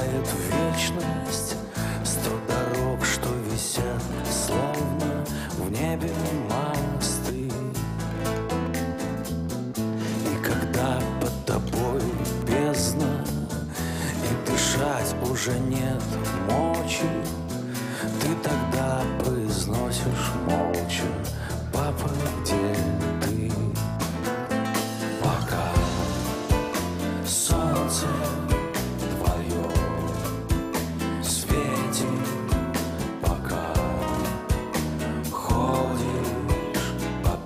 убивает вечность. 100 дорог, что висят, словно в небе мосты. И когда под тобой бездна, и дышать уже нет мочи, ты тогда произносишь молча: папа, где ты? Пока солнце твое светит, пока ходишь по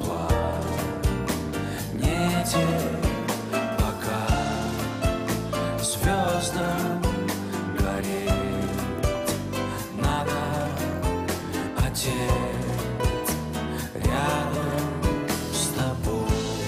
планете, пока звездам гореть надо, отец рядом с тобой.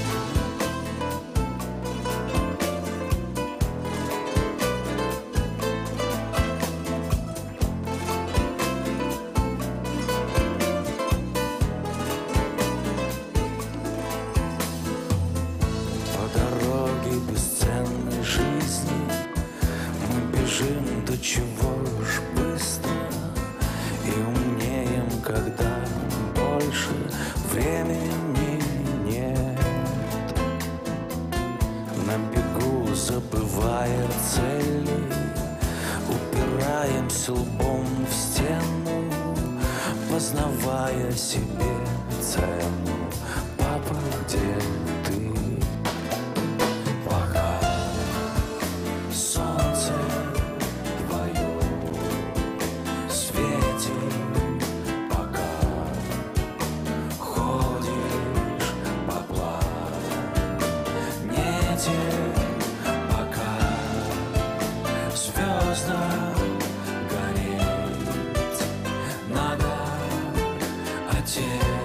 По дороге бесценной жизни мы бежим до чего ж быстро и умнеем, когда больше времени нет. На бегу, забывая цели, упираемся лбом в стену, познавая себе цену. Папа, где ты? Пока солнце твое светит, пока ходишь по планете, пока звездам гореть надо, отец